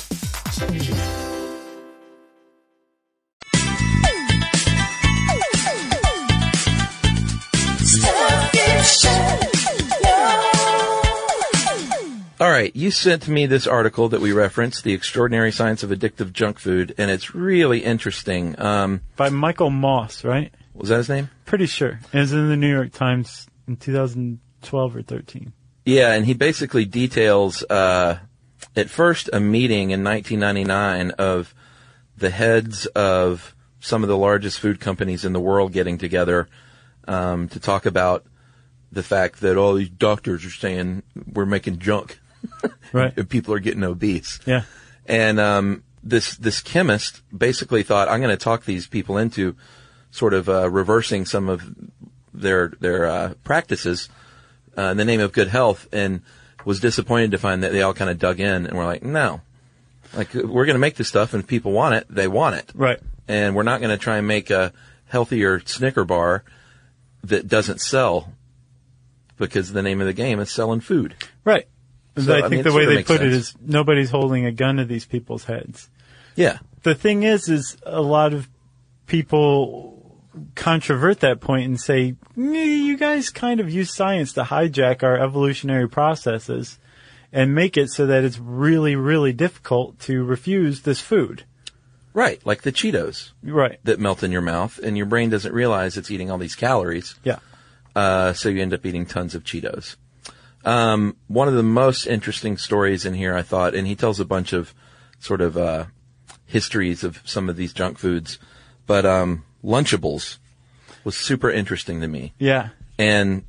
All right, you sent me this article that we referenced, The Extraordinary Science of Addictive Junk Food, and it's really interesting. Um, By Michael Moss, right? Was that his name? Pretty sure. It was in the New York Times in two thousand twelve or thirteen. Yeah, and he basically details, uh, at first, a meeting in nineteen ninety-nine of the heads of some of the largest food companies in the world getting together um, to talk about the fact that all these doctors are saying we're making junk. Right. And people are getting obese. Yeah. And um, this this chemist basically thought, I'm going to talk these people into sort of uh, reversing some of their their uh, practices uh, in the name of good health, and was disappointed to find that they all kind of dug in and were like, no, like we're going to make this stuff, and if people want it, they want it. Right. And we're not going to try and make a healthier Snicker bar that doesn't sell, because the name of the game is selling food. Right. So, I I think mean, the way sort of they put sense. it is nobody's holding a gun to these people's heads. Yeah. The thing is, is a lot of people controvert that point and say, you guys kind of use science to hijack our evolutionary processes and make it so that it's really, really difficult to refuse this food. Right. Like the Cheetos. Right. That melt in your mouth, and your brain doesn't realize it's eating all these calories. Yeah. Uh, so you end up eating tons of Cheetos. Um, one of the most interesting stories in here, I thought, and he tells a bunch of sort of, uh, histories of some of these junk foods, but, um, Lunchables was super interesting to me. Yeah. And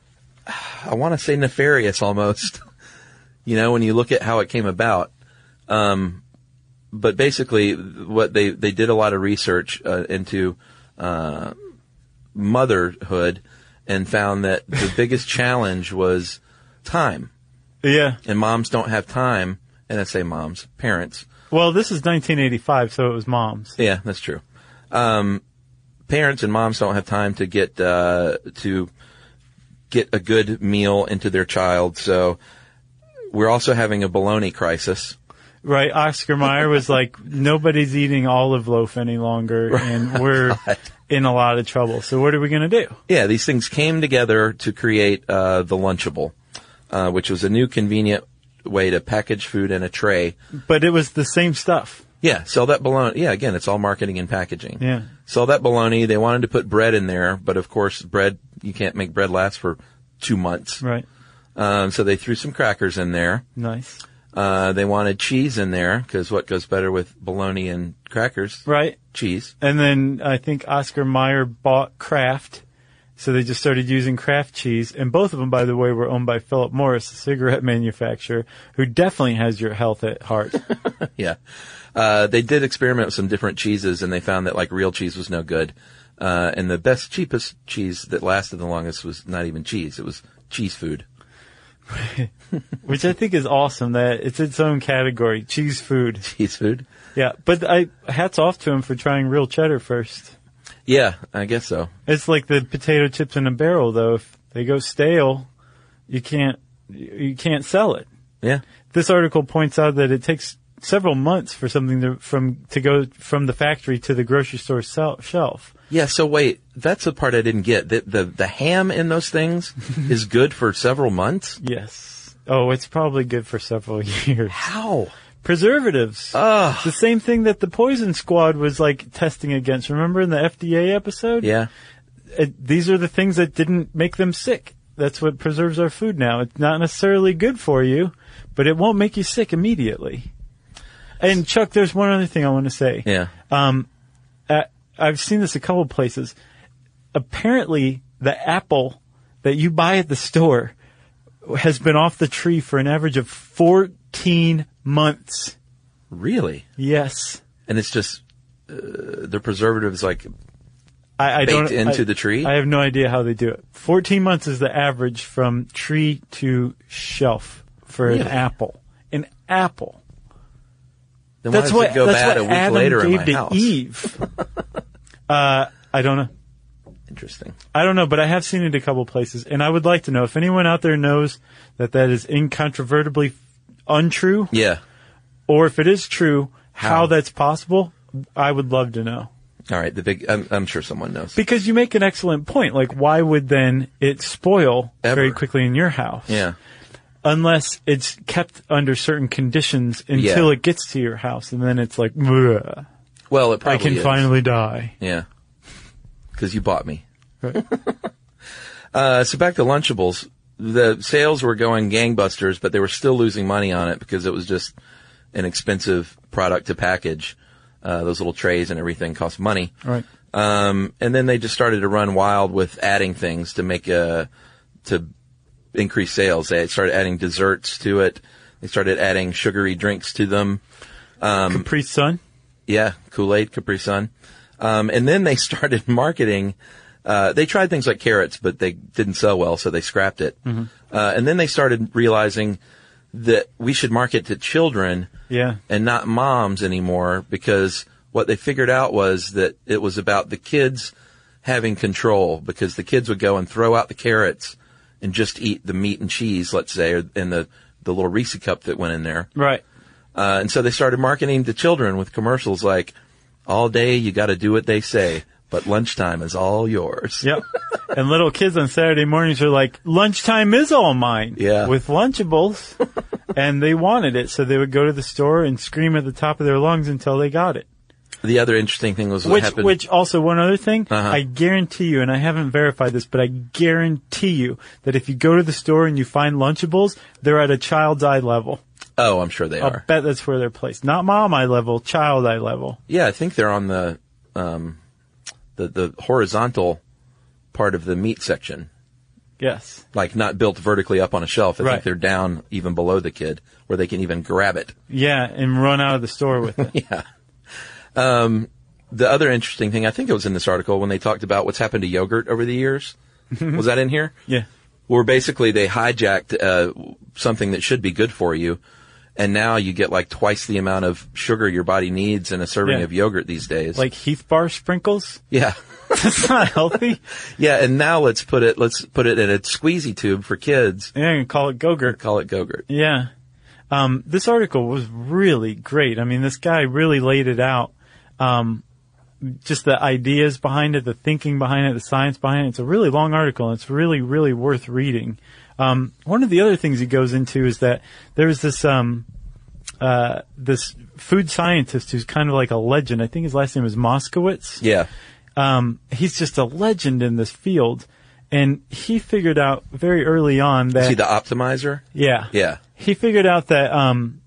I want to say nefarious almost, you know, when you look at how it came about. Um, but basically what they, they did a lot of research, uh, into, uh, motherhood, and found that the biggest challenge was time. Yeah. And moms don't have time, and I say moms, parents. Well, this is nineteen eighty-five, so it was moms. Yeah, that's true. Um, parents and moms don't have time to get, uh, to get a good meal into their child, so we're also having a bologna crisis. Right. Oscar Mayer was like, nobody's eating olive loaf any longer, and we're in a lot of trouble. So what are we going to do? Yeah, these things came together to create uh, the Lunchable, uh, which was a new convenient way to package food in a tray. But it was the same stuff. Yeah, sell that bologna. Yeah, again, it's all marketing and packaging. Yeah. Sell that bologna. They wanted to put bread in there, but of course, bread, you can't make bread last for two months. Right. Um, so they threw some crackers in there. Nice. Uh, they wanted cheese in there, because what goes better with bologna and crackers? Right. Cheese. And then I think Oscar Mayer bought Kraft, So they just started using Kraft cheese. And both of them, by the way, were owned by Philip Morris, a cigarette manufacturer, who definitely has your health at heart. Yeah. Uh, they did experiment with some different cheeses, and they found that, like, real cheese was no good. Uh, and the best, cheapest cheese that lasted the longest was not even cheese. It was cheese food. Which I think is awesome that it's its own category, cheese food. Cheese food? Yeah, but I hats off to him for trying real cheddar first. Yeah, I guess so. It's like the potato chips in a barrel, though. If they go stale, you can't you can't sell it. Yeah. This article points out that it takes several months for something to from to go from the factory to the grocery store sel- shelf. Yeah, so wait, that's the part I didn't get. The, the, the ham in those things is good for several months? Yes. Oh, it's probably good for several years. How? Preservatives. Ugh. The same thing that the Poison Squad was like testing against. Remember in the F D A episode? Yeah. It, these are the things that didn't make them sick. That's what preserves our food now. It's not necessarily good for you, but it won't make you sick immediately. And Chuck, there's one other thing I want to say. Yeah. Um, uh, I've seen this a couple places. Apparently, the apple that you buy at the store has been off the tree for an average of fourteen months. Really? Yes. And it's just, uh, the preservatives, like, I, I baked don't, into I, the tree? I have no idea how they do it. fourteen months is the average from tree to shelf for Really? an apple. An apple. Then That's why does what, it go that's bad what a week Adam later in gave my to house? Eve. uh, I don't know. Interesting. I don't know, but I have seen it a couple places, and I would like to know if anyone out there knows that that is incontrovertibly untrue, Yeah. or if it is true, how, How? that's possible. I would love to know. All right. The big, I'm, I'm sure someone knows. Because you make an excellent point. Like, why would then it spoil Ever. very quickly in your house? Yeah. Unless it's kept under certain conditions until Yeah. it gets to your house, and then it's like, "Bleh, Well, it I probably can is. finally die. Yeah. Because you bought me. Right. Uh, so back to Lunchables. The sales were going gangbusters, but they were still losing money on it because it was just an expensive product to package. Uh, those little trays and everything cost money. Right. Um, and then they just started to run wild with adding things to make a, to increase sales. They started adding desserts to it. They started adding sugary drinks to them. Um, Capri Sun. Yeah, Kool-Aid, Capri Sun. Um, and then they started marketing, uh, they tried things like carrots, but they didn't sell well, so they scrapped it. Mm-hmm. Uh, and then they started realizing that we should market to children Yeah. and not moms anymore, because what they figured out was that it was about the kids having control, because the kids would go and throw out the carrots and just eat the meat and cheese, let's say, or, and the, the little Reese cup that went in there. Right. Uh, and so they started marketing to children with commercials like, all day you got to do what they say, but lunchtime is all yours. Yep. And little kids on Saturday mornings are like, lunchtime is all mine. Yeah. With Lunchables. And they wanted it, so they would go to the store and scream at the top of their lungs until they got it. The other interesting thing was what Which, happened. which also one other thing, Uh-huh. I guarantee you, and I haven't verified this, but I guarantee you that if you go to the store and you find Lunchables, they're at a child's eye level. Oh, I'm sure they I'll are. bet that's where they're placed. Not mom eye level, child eye level. Yeah, I think they're on the, um, the, the horizontal part of the meat section. Yes. Like not built vertically up on a shelf. I Right. think they're down even below the kid where they can even grab it. Yeah, and run out of the store with it. Yeah. Um, the other interesting thing, I think it was in this article when they talked about what's happened to yogurt over the years. Was that in here? Yeah. Where basically they hijacked, uh, something that should be good for you. And now you get like twice the amount of sugar your body needs in a serving Yeah. of yogurt these days. Like Heath Bar sprinkles? yeah. That's not healthy. Yeah, and now let's put it, let's put it in a squeezy tube for kids. Yeah, you can call it Go-Gurt. Call it Go-Gurt. Yeah. Um, this article was really great. I mean, this guy really laid it out. Um, just the ideas behind it, the thinking behind it, the science behind it. It's a really long article, and it's really, really worth reading. Um, one of the other things he goes into is that there's this, um, uh, this food scientist who's kind of like a legend. I think his last name is Moskowitz. Yeah. Um, he's just a legend in this field. And he figured out very early on that... See the optimizer? Yeah. Yeah. He figured out that, um,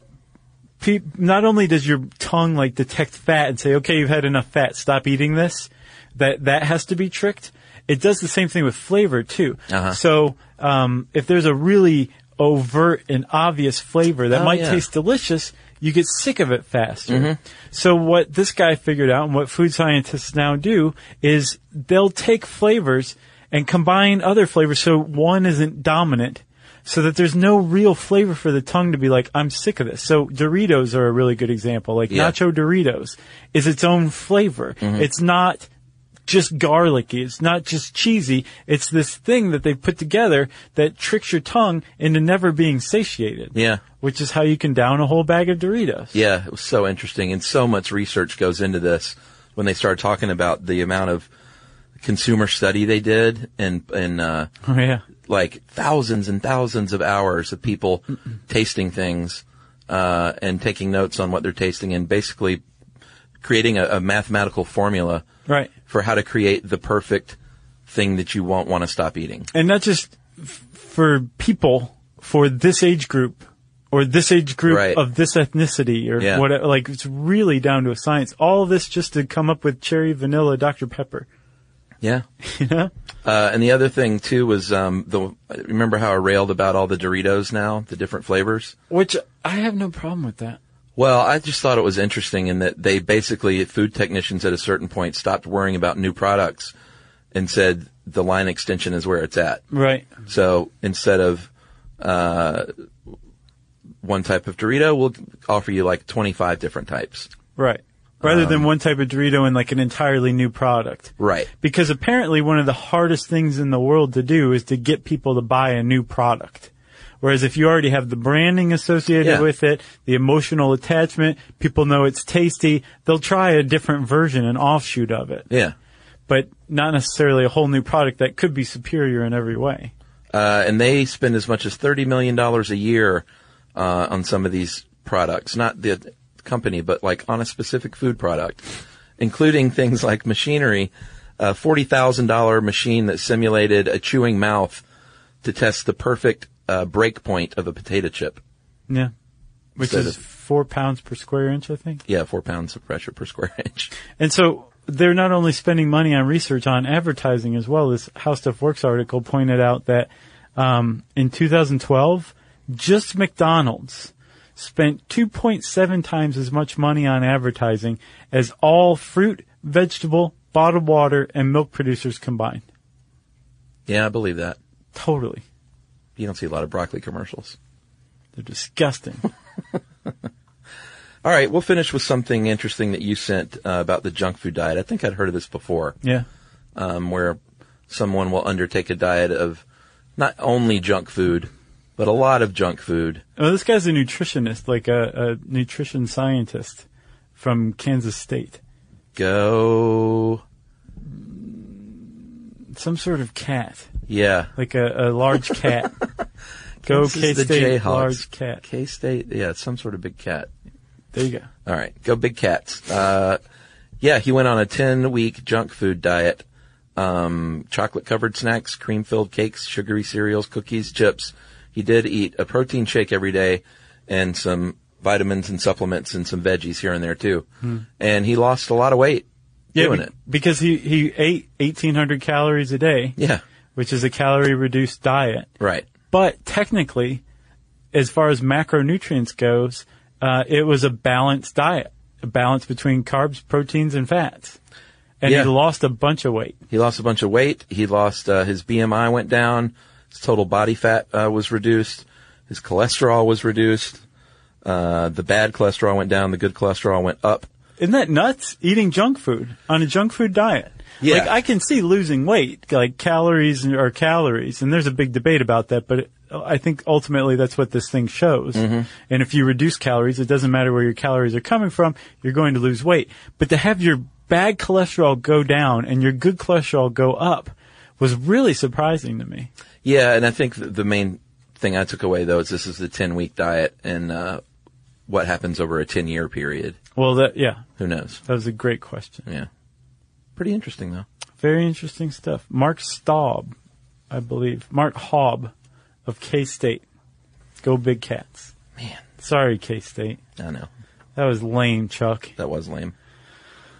pe- not only does your tongue like detect fat and say, okay, you've had enough fat, stop eating this, that, that has to be tricked. it does the same thing with flavor too. Uh-huh. So um, if there's a really overt and obvious flavor that Oh, might yeah. taste delicious, you get sick of it faster. Mm-hmm. So what this guy figured out and what food scientists now do is they'll take flavors and combine other flavors so one isn't dominant, so that there's no real flavor for the tongue to be like, I'm sick of this. So Doritos are a really good example. Like Yeah. Nacho Doritos is its own flavor. Mm-hmm. It's not just garlicky. It's not just cheesy. It's this thing that they've put together that tricks your tongue into never being satiated. Yeah. Which is how you can down a whole bag of Doritos. Yeah, it was so interesting, and so much research goes into this when they started talking about the amount of consumer study they did, and and uh, Oh, yeah. like thousands and thousands of hours of people tasting things uh, and taking notes on what they're tasting, and basically creating a, a mathematical formula Right. for how to create the perfect thing that you won't want to stop eating. And not just f- for people, for this age group, or this age group Right. of this ethnicity, or Yeah. whatever. Like, it's really down to a science. All of this just to come up with cherry vanilla Doctor Pepper. Yeah. You know? Uh, and the other thing too was um, the remember how I railed about all the Doritos now, the different flavors. Which, I have no problem with that. Well, I just thought it was interesting in that they basically, food technicians at a certain point stopped worrying about new products and said the line extension is where it's at. Right. So instead of uh, one type of Dorito, we'll offer you like twenty-five different types. Right. Rather Um, than one type of Dorito and like an entirely new product. Right. Because apparently one of the hardest things in the world to do is to get people to buy a new product. Whereas if you already have the branding associated Yeah. with it, the emotional attachment, people know it's tasty, they'll try a different version, an offshoot of it. Yeah. But not necessarily a whole new product that could be superior in every way. Uh, and they spend as much as thirty million dollars a year uh, on some of these products. Not the company, but like on a specific food product, including things like machinery, a forty thousand dollars machine that simulated a chewing mouth to test the perfect uh, break point of a potato chip. Yeah. Which Instead is of- four pounds per square inch, I think. Yeah, four pounds of pressure per square inch. And so they're not only spending money on research, on advertising as well. This How Stuff Works article pointed out that um, in two thousand twelve, just McDonald's spent two point seven times as much money on advertising as all fruit, vegetable, bottled water, and milk producers combined. Yeah, I believe that. Totally. You don't see a lot of broccoli commercials. They're disgusting. All right, we'll finish with something interesting that you sent uh, about the junk food diet. I think I'd heard of this before. Yeah. Um, where someone will undertake a diet of not only junk food, but a lot of junk food. Well, this guy's a nutritionist, like a, a nutrition scientist from Kansas State. Go. Some sort of cat. Yeah. Like a, a large cat. Go This is the K-State, Jayhawks. large cat. K-State, yeah, some sort of big cat. There you go. All right, go big cats. Uh, yeah, he went on a ten-week junk food diet. Um, chocolate-covered snacks, cream-filled cakes, sugary cereals, cookies, chips. He did eat a protein shake every day and some vitamins and supplements and some veggies here and there, too. Hmm. And he lost a lot of weight Yeah, doing be- it. because he, he ate eighteen hundred calories a day, Yeah, which is a calorie-reduced diet. right. But technically, as far as macronutrients goes, uh, it was a balanced diet, a balance between carbs, proteins, and fats. And Yeah. he lost a bunch of weight. He lost a bunch of weight. He lost, uh, his B M I went down. His total body fat, uh, was reduced. His cholesterol was reduced. Uh, the bad cholesterol went down. The good cholesterol went up. Isn't that nuts? Eating junk food on a junk food diet. Yeah. Like, I can see losing weight, like calories are calories, and there's a big debate about that, but it, I think ultimately that's what this thing shows. Mm-hmm. And if you reduce calories, it doesn't matter where your calories are coming from, you're going to lose weight. But to have your bad cholesterol go down and your good cholesterol go up was really surprising to me. Yeah, and I think th- the main thing I took away, though, is this is the ten-week diet, and uh, what happens over a ten-year period. Well, that, yeah, Who knows? that was a great question. Yeah. Pretty interesting, though. Very interesting stuff. Mark Staub, I believe. Mark Haub of K-State. Go Big Cats. Man, Sorry, K-State. I know. That was lame, Chuck. That was lame.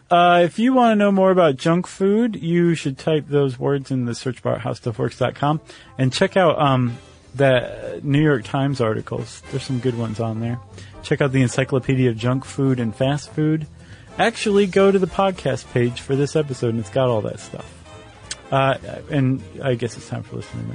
Uh, if you want to know more about junk food, you should type those words in the search bar at how stuff works dot com and check out um, the New York Times articles. There's some good ones on there. Check out the Encyclopedia of Junk Food and Fast Food. Actually, go to the podcast page for this episode, and it's got all that stuff. Uh, and I guess it's time for listening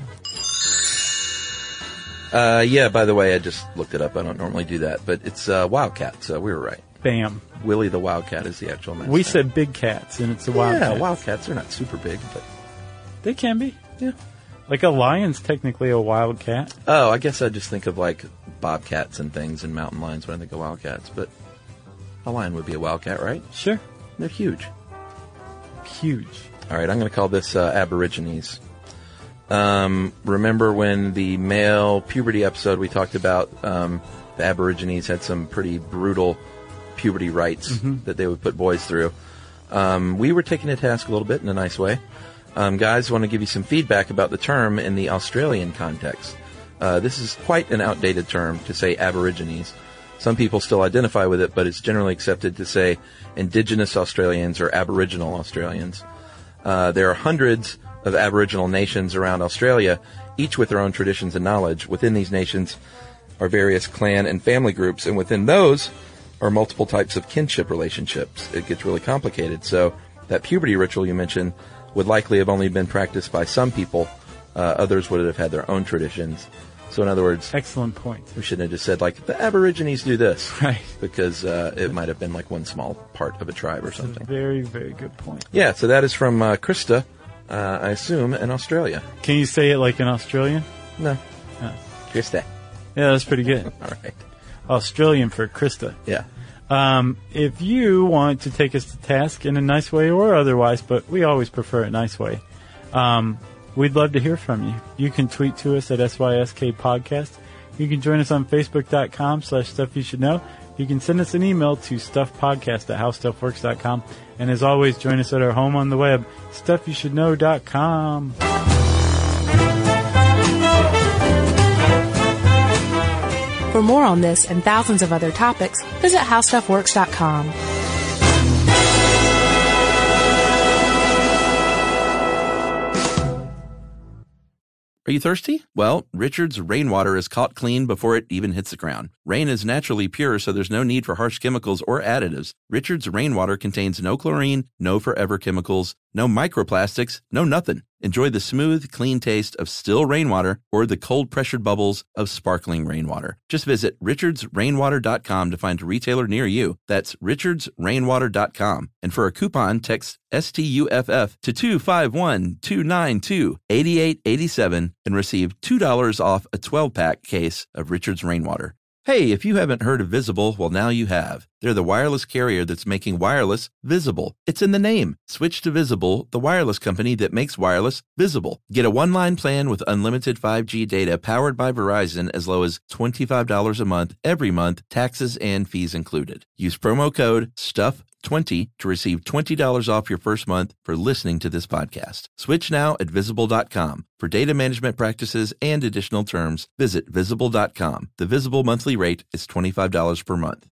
now. Uh, yeah, by the way, I just looked it up. I don't normally do that, but it's uh, Wildcat, so we were right. Bam. Willie the Wildcat is the actual mascot. We said big cats, and it's a wildcat. Yeah, Wildcats are not super big, but... They can be. Yeah. Like a lion's technically a wildcat. Oh, I guess I just think of, like, bobcats and things and mountain lions when I think of wildcats, but a lion would be a wildcat, right? Sure. They're huge. Huge. All right, I'm going to call this uh, Aborigines. Um, remember when the male puberty episode we talked about, um, the Aborigines had some pretty brutal puberty rites mm-hmm. that they would put boys through. Um, we were taking to task a little bit in a nice way. Um, guys, want to give you some feedback about the term in the Australian context. Uh, this is quite an outdated term to say Aborigines. Some people still identify with it, but it's generally accepted to say Indigenous Australians or Aboriginal Australians. Uh, there are hundreds of Aboriginal nations around Australia, each with their own traditions and knowledge. Within these nations are various clan and family groups, and within those are multiple types of kinship relationships. It gets really complicated. So that puberty ritual you mentioned would likely have only been practiced by some people. Uh, others would have had their own traditions. So in other words... Excellent point. We shouldn't have just said, like, the Aborigines do this. Right. Because uh, it might have been like one small part of a tribe or That's something. A very, very good point. Yeah, so that is from uh, Krista, uh, I assume, in Australia. Can you say it like an Australian? No. Oh. Krista. Yeah, that's pretty good. All right. Australian for Krista. Yeah. Um, if you want to take us to task in a nice way or otherwise, but we always prefer a nice way, um, we'd love to hear from you. You can tweet to us at S Y S K Podcast. You can join us on Facebook.com slash Stuff You Should Know. You can send us an email to stuffpodcast at how stuff works dot com. And as always, join us at our home on the web, stuff you should know dot com. For more on this and thousands of other topics, visit how stuff works dot com. Are you thirsty? Well, Richard's rainwater is caught clean before it even hits the ground. Rain is naturally pure, so there's no need for harsh chemicals or additives. Richard's rainwater contains no chlorine, no forever chemicals, no microplastics, no nothing. Enjoy the smooth, clean taste of still rainwater or the cold-pressured bubbles of sparkling rainwater. Just visit richards rainwater dot com to find a retailer near you. That's richards rainwater dot com. And for a coupon, text S T U F F to two five one, two nine two, eight eight eight seven and receive two dollars off a twelve-pack case of Richard's Rainwater. Hey, if you haven't heard of Visible, well, now you have. They're the wireless carrier that's making wireless visible. It's in the name. Switch to Visible, the wireless company that makes wireless visible. Get a one-line plan with unlimited five G data powered by Verizon as low as twenty-five dollars a month, every month, taxes and fees included. Use promo code stuff twenty to receive twenty dollars off your first month for listening to this podcast. Switch now at visible dot com. For data management practices and additional terms, visit visible dot com. The Visible monthly rate is twenty-five dollars per month.